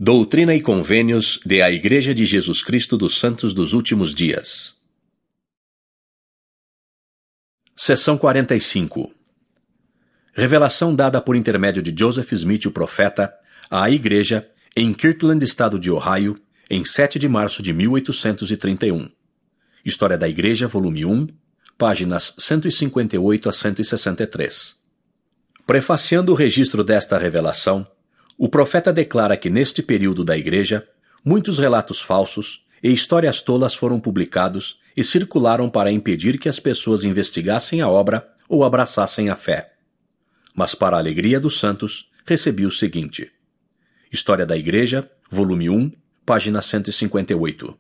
Doutrina e Convênios de a Igreja de Jesus Cristo dos Santos dos Últimos Dias. Seção 45. Revelação dada por intermédio de Joseph Smith, o profeta, à Igreja, em Kirtland, estado de Ohio, em 7 de março de 1831. História da Igreja, volume 1, páginas 158 a 163. Prefaciando o registro desta revelação, o profeta declara que neste período da Igreja, muitos relatos falsos e histórias tolas foram publicados e circularam para impedir que as pessoas investigassem a obra ou abraçassem a fé. Mas, para a alegria dos santos, recebi o seguinte. História da Igreja, volume 1, página 158.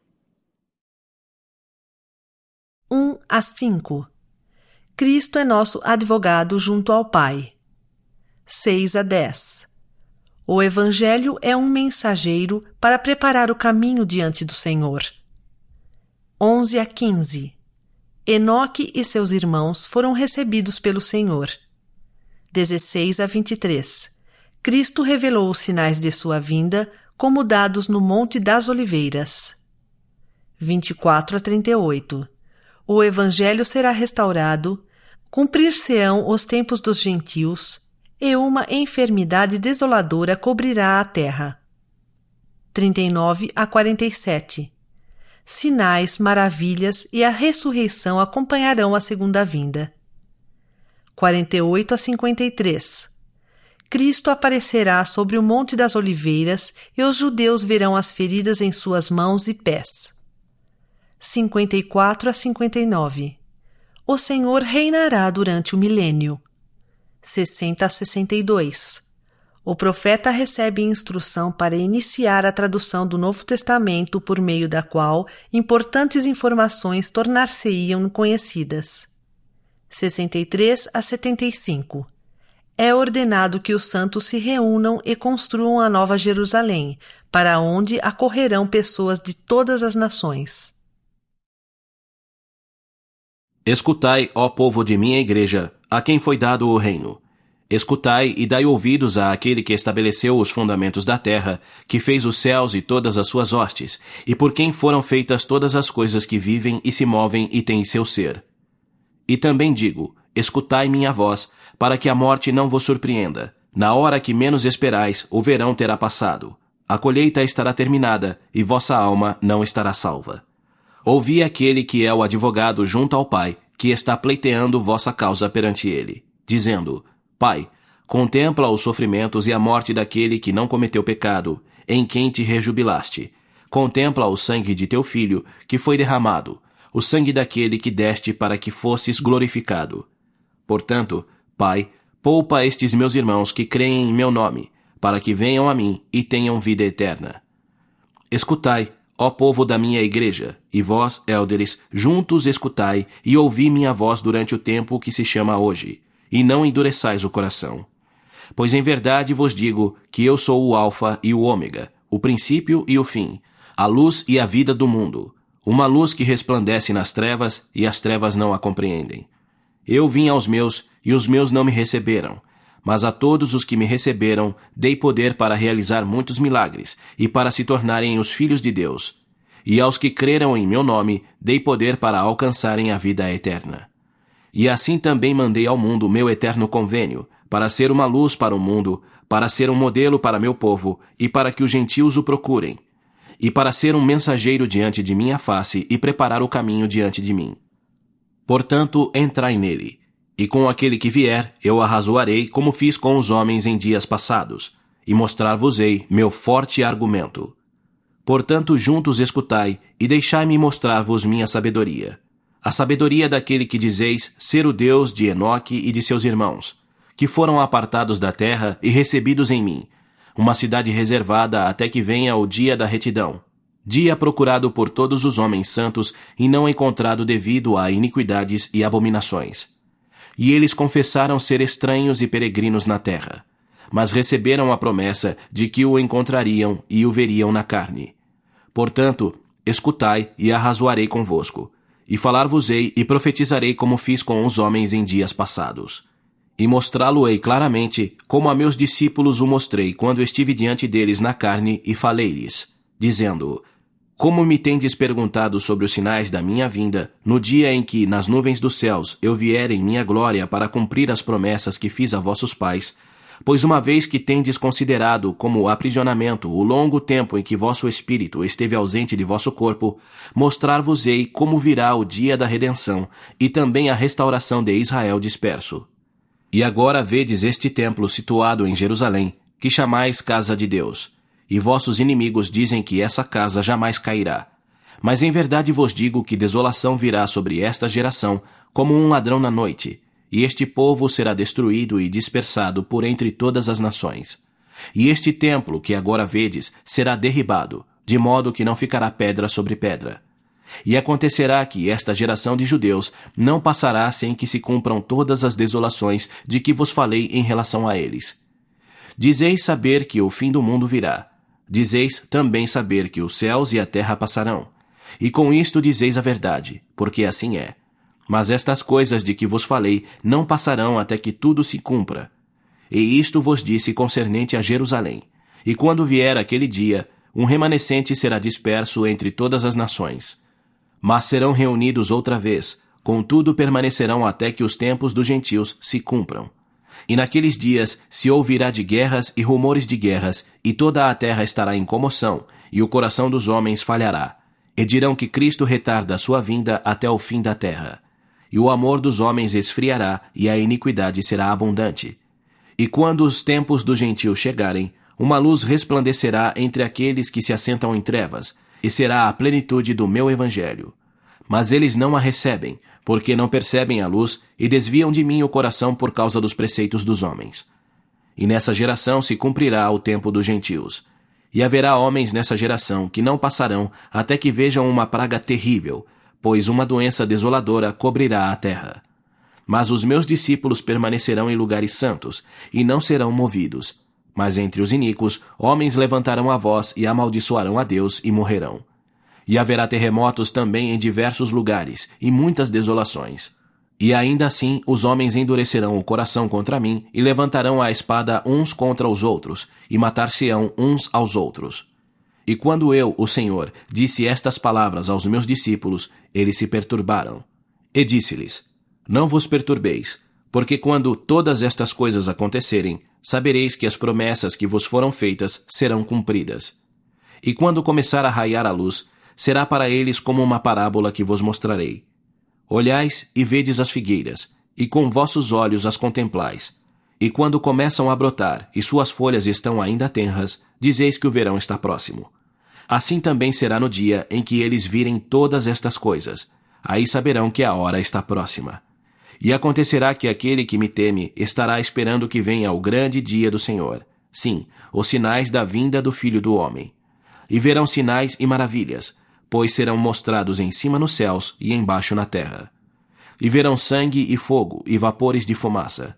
1 a 5. Cristo é nosso advogado junto ao Pai. 6 a 10. O Evangelho é um mensageiro para preparar o caminho diante do Senhor. 11 a 15. Enoque e seus irmãos foram recebidos pelo Senhor. 16 a 23. Cristo revelou os sinais de sua vinda, como dados no Monte das Oliveiras. 24 a 38. O Evangelho será restaurado, cumprir-se-ão os tempos dos gentios, e uma enfermidade desoladora cobrirá a terra. 39 a 47. Sinais, maravilhas e a ressurreição acompanharão a segunda vinda. 48 a 53. Cristo aparecerá sobre o Monte das Oliveiras e os judeus verão as feridas em suas mãos e pés. 54 a 59. O Senhor reinará durante o milênio. 60 a 62. O profeta recebe instrução para iniciar a tradução do Novo Testamento por meio da qual importantes informações tornar-se-iam conhecidas. 63 a 75. É ordenado que os santos se reúnam e construam a Nova Jerusalém, para onde acorrerão pessoas de todas as nações. Escutai, ó povo de minha igreja, a quem foi dado o reino. Escutai e dai ouvidos àquele que estabeleceu os fundamentos da terra, que fez os céus e todas as suas hostes, e por quem foram feitas todas as coisas que vivem e se movem e têm seu ser. E também digo, escutai minha voz, para que a morte não vos surpreenda. Na hora que menos esperais, o verão terá passado. A colheita estará terminada, e vossa alma não estará salva. Ouvi aquele que é o advogado junto ao Pai, que está pleiteando vossa causa perante ele, dizendo, Pai, contempla os sofrimentos e a morte daquele que não cometeu pecado, em quem te rejubilaste. Contempla o sangue de teu filho, que foi derramado, o sangue daquele que deste para que fosses glorificado. Portanto, Pai, poupa estes meus irmãos que creem em meu nome, para que venham a mim e tenham vida eterna. Escutai, ó povo da minha igreja, e vós, élderes, juntos escutai e ouvi minha voz durante o tempo que se chama hoje, e não endureçais o coração. Pois em verdade vos digo que eu sou o Alfa e o Ômega, o princípio e o fim, a luz e a vida do mundo, uma luz que resplandece nas trevas e as trevas não a compreendem. Eu vim aos meus e os meus não me receberam, mas a todos os que me receberam dei poder para realizar muitos milagres e para se tornarem os filhos de Deus. E aos que creram em meu nome dei poder para alcançarem a vida eterna. E assim também mandei ao mundo meu eterno convênio, para ser uma luz para o mundo, para ser um modelo para meu povo, e para que os gentios o procurem, e para ser um mensageiro diante de minha face e preparar o caminho diante de mim. Portanto, entrai nele, e com aquele que vier eu arrazoarei como fiz com os homens em dias passados, e mostrar-vos-ei meu forte argumento. Portanto, juntos escutai, e deixai-me mostrar-vos minha sabedoria. A sabedoria daquele que dizeis ser o Deus de Enoque e de seus irmãos, que foram apartados da terra e recebidos em mim, uma cidade reservada até que venha o dia da retidão, dia procurado por todos os homens santos e não encontrado devido a iniquidades e abominações. E eles confessaram ser estranhos e peregrinos na terra, mas receberam a promessa de que o encontrariam e o veriam na carne. Portanto, escutai e arrazoarei convosco, e falar-vos-ei e profetizarei como fiz com os homens em dias passados. e mostrá-lo-ei claramente, como a meus discípulos o mostrei quando estive diante deles na carne e falei-lhes, dizendo: Como me tendes perguntado sobre os sinais da minha vinda, no dia em que, nas nuvens dos céus, eu vier em minha glória para cumprir as promessas que fiz a vossos pais, pois uma vez que tendes considerado como aprisionamento o longo tempo em que vosso espírito esteve ausente de vosso corpo, mostrar-vos-ei como virá o dia da redenção e também a restauração de Israel disperso. E agora vedes este templo situado em Jerusalém, que chamais casa de Deus, e vossos inimigos dizem que essa casa jamais cairá. Mas em verdade vos digo que desolação virá sobre esta geração como um ladrão na noite, e este povo será destruído e dispersado por entre todas as nações. E este templo que agora vedes será derribado, de modo que não ficará pedra sobre pedra. E acontecerá que esta geração de judeus não passará sem que se cumpram todas as desolações de que vos falei em relação a eles. Dizeis saber que o fim do mundo virá. Dizeis também saber que os céus e a terra passarão. E com isto dizeis a verdade, porque assim é. Mas estas coisas de que vos falei não passarão até que tudo se cumpra. E isto vos disse concernente a Jerusalém. E quando vier aquele dia, um remanescente será disperso entre todas as nações. Mas serão reunidos outra vez, contudo permanecerão até que os tempos dos gentios se cumpram. E naqueles dias se ouvirá de guerras e rumores de guerras, e toda a terra estará em comoção, e o coração dos homens falhará. E dirão que Cristo retarda a sua vinda até o fim da terra. E o amor dos homens esfriará, e a iniquidade será abundante. E quando os tempos dos gentios chegarem, uma luz resplandecerá entre aqueles que se assentam em trevas, e será a plenitude do meu evangelho. Mas eles não a recebem, porque não percebem a luz e desviam de mim o coração por causa dos preceitos dos homens. E nessa geração se cumprirá o tempo dos gentios. E haverá homens nessa geração que não passarão até que vejam uma praga terrível, pois uma doença desoladora cobrirá a terra. Mas os meus discípulos permanecerão em lugares santos, e não serão movidos. Mas entre os iníquos, homens levantarão a voz e amaldiçoarão a Deus e morrerão. E haverá terremotos também em diversos lugares, e muitas desolações. E ainda assim os homens endurecerão o coração contra mim, e levantarão a espada uns contra os outros, e matar-se-ão uns aos outros. E quando eu, o Senhor, disse estas palavras aos meus discípulos, eles se perturbaram. E disse-lhes: Não vos perturbeis, porque quando todas estas coisas acontecerem, sabereis que as promessas que vos foram feitas serão cumpridas. E quando começar a raiar a luz, será para eles como uma parábola que vos mostrarei. Olhais e vedes as figueiras, e com vossos olhos as contemplais. E quando começam a brotar, e suas folhas estão ainda tenras, dizeis que o verão está próximo. Assim também será no dia em que eles virem todas estas coisas. Aí saberão que a hora está próxima. E acontecerá que aquele que me teme estará esperando que venha o grande dia do Senhor. Sim, os sinais da vinda do Filho do Homem. E verão sinais e maravilhas, pois serão mostrados em cima nos céus e embaixo na terra. E verão sangue e fogo e vapores de fumaça.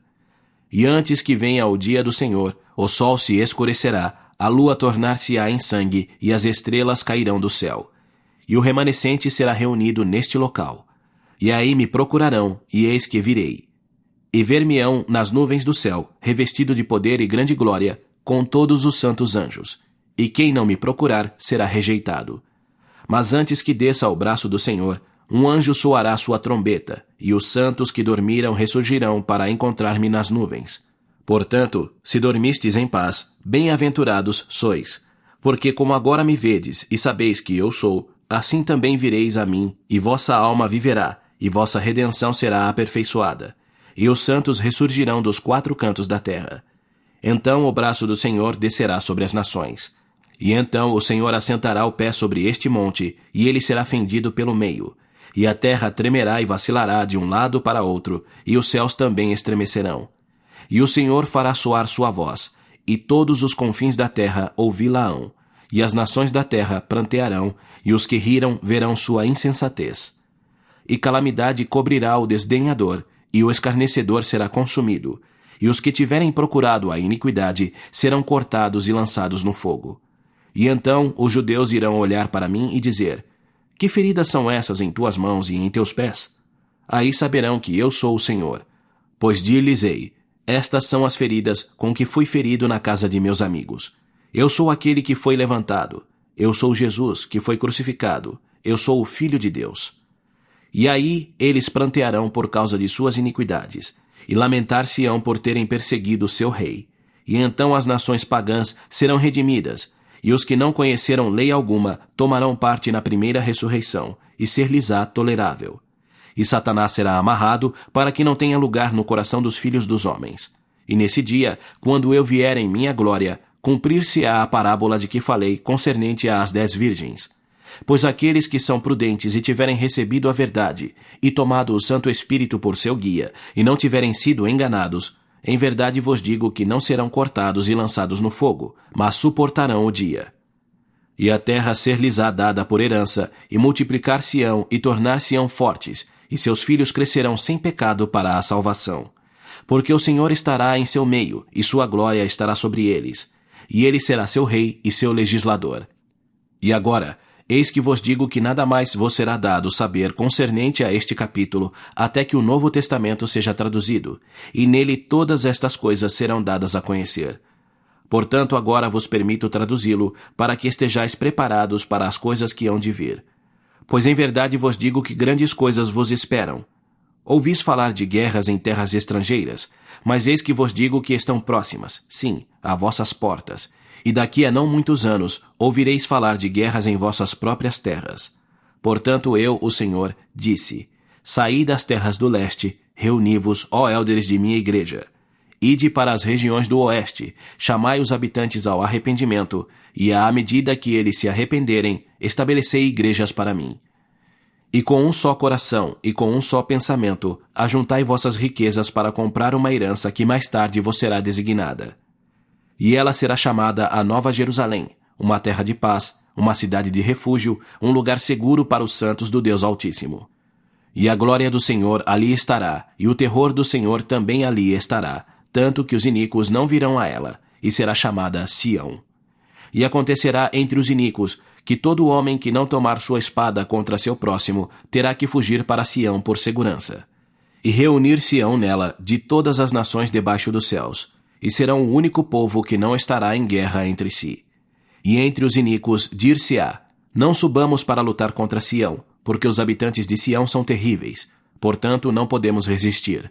E antes que venha o dia do Senhor, o sol se escurecerá, a lua tornar-se-á em sangue e as estrelas cairão do céu. E o remanescente será reunido neste local. E aí me procurarão, e eis que virei. E ver-me-ão nas nuvens do céu, revestido de poder e grande glória, com todos os santos anjos. E quem não me procurar será rejeitado. Mas antes que desça ao braço do Senhor, um anjo soará sua trombeta, e os santos que dormiram ressurgirão para encontrar-me nas nuvens. Portanto, se dormistes em paz, bem-aventurados sois. Porque como agora me vedes e sabeis que eu sou, assim também vireis a mim, e vossa alma viverá, e vossa redenção será aperfeiçoada. E os santos ressurgirão dos quatro cantos da terra. Então o braço do Senhor descerá sobre as nações. E então o Senhor assentará o pé sobre este monte, e ele será fendido pelo meio. E a terra tremerá e vacilará de um lado para outro, e os céus também estremecerão. E o Senhor fará soar sua voz, e todos os confins da terra ouvi-la-ão. E as nações da terra prantearão, e os que riram verão sua insensatez. E calamidade cobrirá o desdenhador, e o escarnecedor será consumido, e os que tiverem procurado a iniquidade serão cortados e lançados no fogo. E então os judeus irão olhar para mim e dizer: Que feridas são essas em tuas mãos e em teus pés? Aí saberão que eu sou o Senhor. Pois dir-lhes-ei: Estas são as feridas com que fui ferido na casa de meus amigos. Eu sou aquele que foi levantado. Eu sou Jesus, que foi crucificado. Eu sou o Filho de Deus. E aí eles prantearão por causa de suas iniquidades, e lamentar-se-ão por terem perseguido seu rei. E então as nações pagãs serão redimidas, e os que não conheceram lei alguma tomarão parte na primeira ressurreição, e ser-lhes-á tolerável. E Satanás será amarrado para que não tenha lugar no coração dos filhos dos homens. E nesse dia, quando eu vier em minha glória, cumprir-se-á a parábola de que falei concernente às 10 virgens. Pois aqueles que são prudentes e tiverem recebido a verdade, e tomado o Santo Espírito por seu guia, e não tiverem sido enganados, em verdade vos digo que não serão cortados e lançados no fogo, mas suportarão o dia. E a terra ser-lhes-á dada por herança, e multiplicar-se-ão e tornar-se-ão fortes, e seus filhos crescerão sem pecado para a salvação. Porque o Senhor estará em seu meio, e sua glória estará sobre eles. E ele será seu rei e seu legislador. E agora, eis que vos digo que nada mais vos será dado saber concernente a este capítulo, até que o Novo Testamento seja traduzido, e nele todas estas coisas serão dadas a conhecer. Portanto, agora vos permito traduzi-lo, para que estejais preparados para as coisas que hão de vir. Pois em verdade vos digo que grandes coisas vos esperam. Ouvis falar de guerras em terras estrangeiras, mas eis que vos digo que estão próximas, sim, a vossas portas, e daqui a não muitos anos ouvireis falar de guerras em vossas próprias terras. Portanto eu, o Senhor, disse: Saí das terras do leste, reuni-vos, ó élderes de minha igreja. Ide para as regiões do oeste, chamai os habitantes ao arrependimento, e à medida que eles se arrependerem, estabelecei igrejas para mim. E com um só coração e com um só pensamento, ajuntai vossas riquezas para comprar uma herança que mais tarde vos será designada. E ela será chamada a Nova Jerusalém, uma terra de paz, uma cidade de refúgio, um lugar seguro para os santos do Deus Altíssimo. E a glória do Senhor ali estará, e o terror do Senhor também ali estará, tanto que os iníquos não virão a ela, e será chamada Sião. E acontecerá entre os iníquos que todo homem que não tomar sua espada contra seu próximo terá que fugir para Sião por segurança. E reunir-se-ão nela de todas as nações debaixo dos céus, e serão o único povo que não estará em guerra entre si. E entre os iníquos dir-se-á: Não subamos para lutar contra Sião, porque os habitantes de Sião são terríveis, portanto não podemos resistir.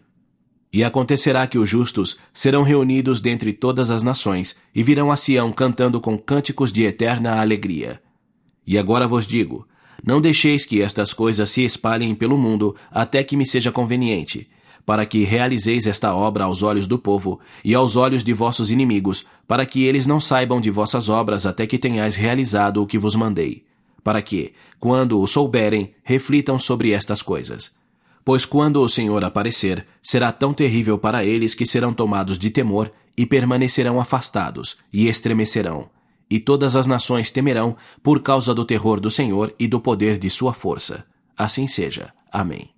E acontecerá que os justos serão reunidos dentre todas as nações, e virão a Sião cantando com cânticos de eterna alegria. E agora vos digo: não deixeis que estas coisas se espalhem pelo mundo até que me seja conveniente, para que realizeis esta obra aos olhos do povo e aos olhos de vossos inimigos, para que eles não saibam de vossas obras até que tenhais realizado o que vos mandei, para que, quando o souberem, reflitam sobre estas coisas. Pois quando o Senhor aparecer, será tão terrível para eles que serão tomados de temor e permanecerão afastados e estremecerão. E todas as nações temerão por causa do terror do Senhor e do poder de sua força. Assim seja. Amém.